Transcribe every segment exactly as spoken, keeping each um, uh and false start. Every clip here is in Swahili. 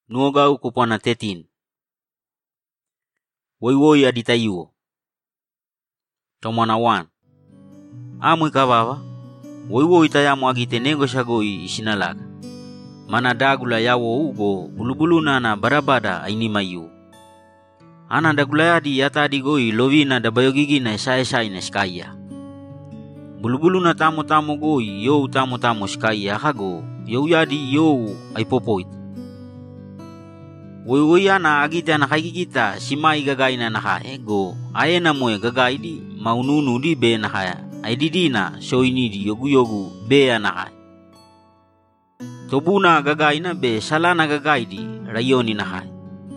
nuogau kupana tetin. Woi woi aditaiwo. Tomana wan. Amui kavava. Woi woi tayamu agite nego shagoi isinalaga. Mana dagula yawo ugo bulubuluna na barabada ainimayu. Ana dagula yadi yata digoi lovina da bayogigi na esai esai na skaya. Bulubuluna tamu tamu goi yo tamu tamu skaya hago yo yadi yo aipopoit. Woi woi ana agita na haigigita simai gagai na nahae go aena moe gagai di maununu di be nahaya aididina shoini di yogu yogu be nahae. Tobuna gagai na be salana gagai di rayoni nahae.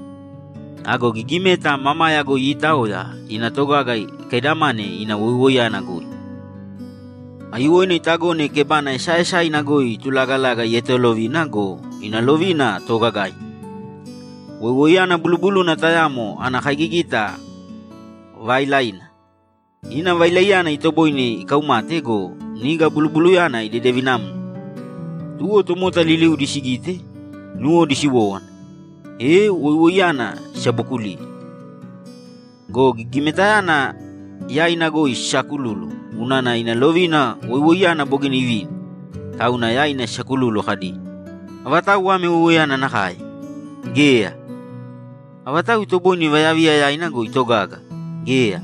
Ago gigimeta mama yago itao ya inatoga gai kedamane ina woi woi ana goi. Ayuoi ni tago ne kebana esa esa ina goi tulagalaga yeto lovina go ina lovina toga gai. Woi woi ana bulu-bulu na tayamo ana haigigita vailaina. Ina vailaiana itoboi ni ikaumate go niga bulu-bulu yana idedevinam. Tuo tomota liliu disigite nuo disiwoan. E woi woi ana shabukuli. Go gimetayana ya ina goi shakululu. Unana ina lovina woi woi ana bogini ivin. Tauna ya ina shakululu hadi. Avatau wame woi woi ana nakai. Gea. Avatau itoboi ni vayavia ya ina go itogaga. Gea.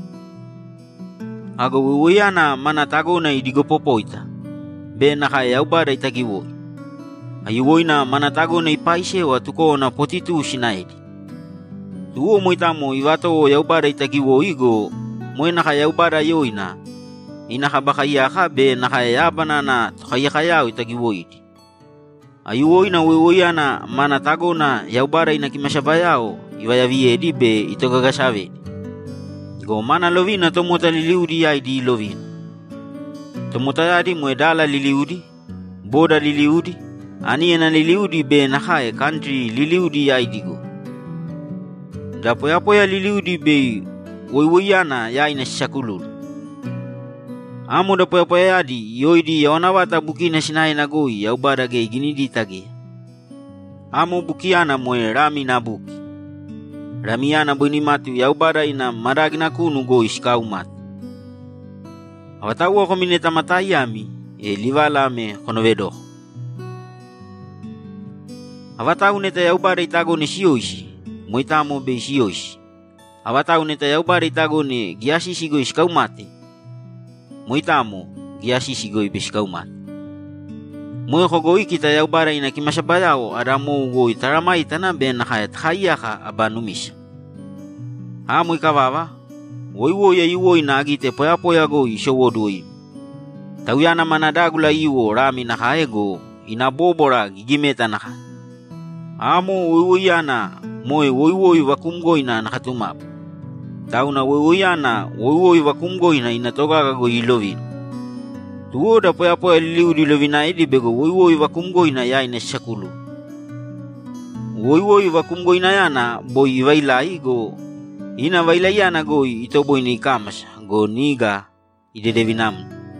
Ago woi woi ana mana tagona idigo popoita. Be nakai yaubada itakiwoi. Ayuwoi na mana tagona ipaise wa tuko na potitu shinaidi. Tuo moitamo iwato yaubada itakiwoi go moe nakai yaubada yoina. Ina baka iya be nakayabana na kaya-kaya itakiwoi. Ayuwoi na woi ana mana tagona yaubara ina kimashabayao iwayavie di be itogagasabe. Go mana lovina tomota liliudi ya di lovina. Tomota yadi muedala liliudi, boda liliudi, ani ena liliudi be nakae country liliudi ya idigo. Dapo yapo ya liliudi be woi woi ana ya ina shakululu. Amo da poya-poya yadi yoidi yawanawata bukina sinai na goi yaubada ge gini di tage. Amo bukiana moe rami na buki. Ramiana buni matu yaubada ina maragina kunu goi skaumat. Awatawa komineta matayami e livala me konovedo. Awatawa neta yaubada itago ne shioishi, moitamo be shioishi. Awatawa neta yaubada itago ne giashi shigo skaumate. Moitamo giasi sigoi biskaumat. Moe hogoi kita yaubara ina kimashabayao adamo goi taramai tana ben nakayat hayaka abanumis. Ha moi kavava. Woi woi ayuwoi na agite poya poya goi showodoi. Tauyana manadagula iwo rami nakaego ina bobora gigimeta naka. Amo woi woi ana moe woi woi vakumgoi na nakatumap. Tauna woi woi ana woi woi vakumgoi na inatogaga go ilovin. Tuo da poya poya liliu di lovina idi bego woi woi vakumgoi na ya ina shakulu. Woi woi vakumgoi na yana boi ivailai go ina vailai ana go itoboi ni kamas go niga idedevinam.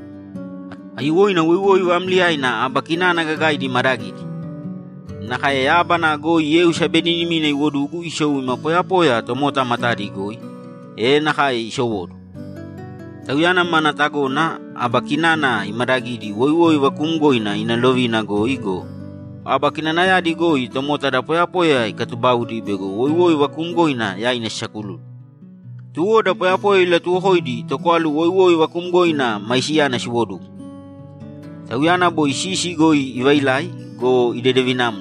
Ayuwoi na woi woi vamliai na abakina nagagai di maragidi. Nakaya yaba na go yeu shabedini mine wodugu ishowi mapoya poya tomota matadi goi. E nakai showodo. Tauyana mana tago na abakinana imaragidi woi woi vakumgoi na ina lovina go igo. Abakinana ya di goi tomota da poya poya ikatubau di bego woi woi vakumgoi na ya ina shakulu. Tuo da poya poya ila tuo hoidi tokwalu woi woi vakumgoi na maisia na shiwodu. Tauyana boi sisi goi iwailai go idedevinamu.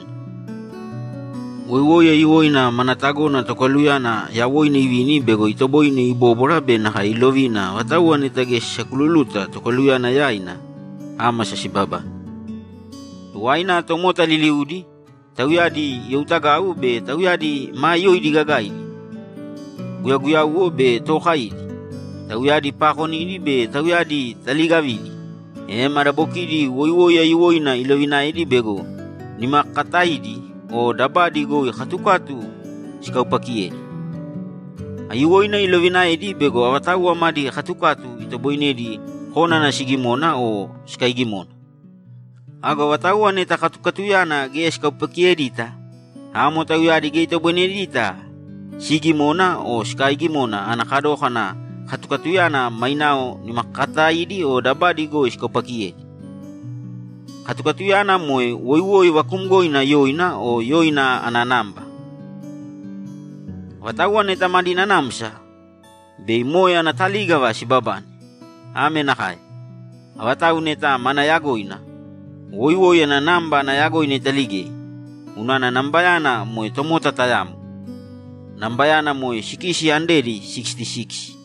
Woi woi ayuwoi na manatago na tokaluyana ya woi na ivini bego itoboi na ibobora be na hailovina watawa nitage shakululuta tokaluyana ya ina ama sasibaba. Tuwaina tomota liliudi tauyadi yautagau be tauyadi mayoidi gagaidi. Guya-guya uo be tohaidi. Tauyadi pakonidi be tauyadi taligavidi. E marabokidi woi woi ayuwoi na ilovina idi bego ni makataidi o dabadi go khatukatu sikaupakie. Ayuwoi na ilovina idi bego awatawa madi khatukatu itoboine di hona na sigimona o sikaigimona. Aga watawa ne ta khatukatu yana ge sikaupakie dita. Amo tahu ya digito benedita. Sigi mona o skaigi mona anakado kana katukatuyana mainao ni makata idi o dabadi go iskopakie. Katukatuyana moe woi woi wakumgoina yoina o yoina ananamba. Watawan eta madina namsa. Bei moe anataliga wa sibaban. Ame nakai. Awatawun eta mana yagoina. Woi woi ananamba na yagoina talige. Unana nambayana moe tomota tayamu. Nambayana moe shikishi anderi sixty-six.